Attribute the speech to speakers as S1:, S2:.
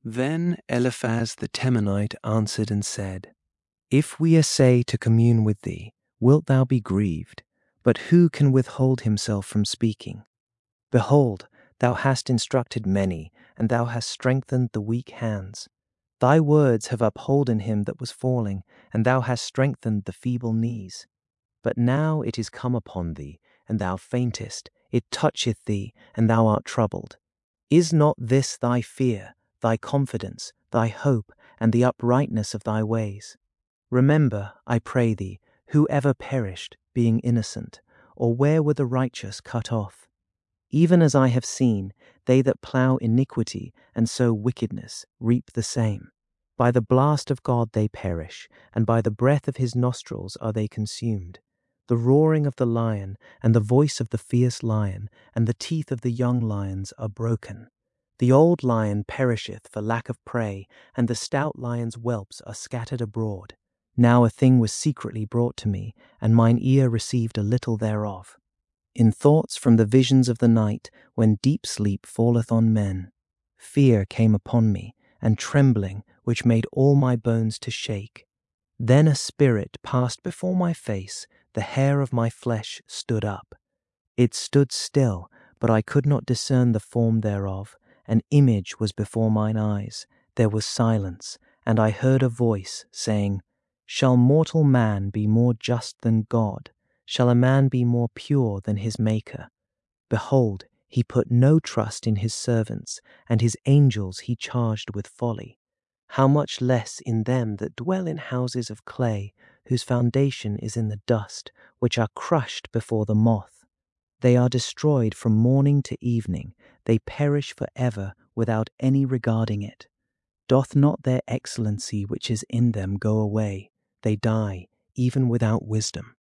S1: Then Eliphaz the Temanite answered and said, If we essay to commune with thee, wilt thou be grieved? But who can withhold himself from speaking? Behold, thou hast instructed many, and thou hast strengthened the weak hands. Thy words have upholden him that was falling, and thou hast strengthened the feeble knees. But now it is come upon thee, and thou faintest, it toucheth thee, and thou art troubled. Is not this thy fear, thy confidence, thy hope, and the uprightness of thy ways? Remember, I pray thee, who ever perished, being innocent, or where were the righteous cut off? Even as I have seen, they that plough iniquity and sow wickedness reap the same. By the blast of God they perish, and by the breath of his nostrils are they consumed. The roaring of the lion, and the voice of the fierce lion, and the teeth of the young lions are broken. The old lion perisheth for lack of prey, and the stout lion's whelps are scattered abroad. Now a thing was secretly brought to me, and mine ear received a little thereof. In thoughts from the visions of the night, when deep sleep falleth on men, fear came upon me, and trembling, which made all my bones to shake. Then a spirit passed before my face, the hair of my flesh stood up. It stood still, but I could not discern the form thereof. An image was before mine eyes, there was silence, and I heard a voice saying, Shall mortal man be more just than God? Shall a man be more pure than his Maker? Behold, he put no trust in his servants, and his angels he charged with folly. How much less in them that dwell in houses of clay, whose foundation is in the dust, which are crushed before the moth. They are destroyed from morning to evening, they perish for ever without any regarding it. Doth not their excellency which is in them go away? They die, even without wisdom.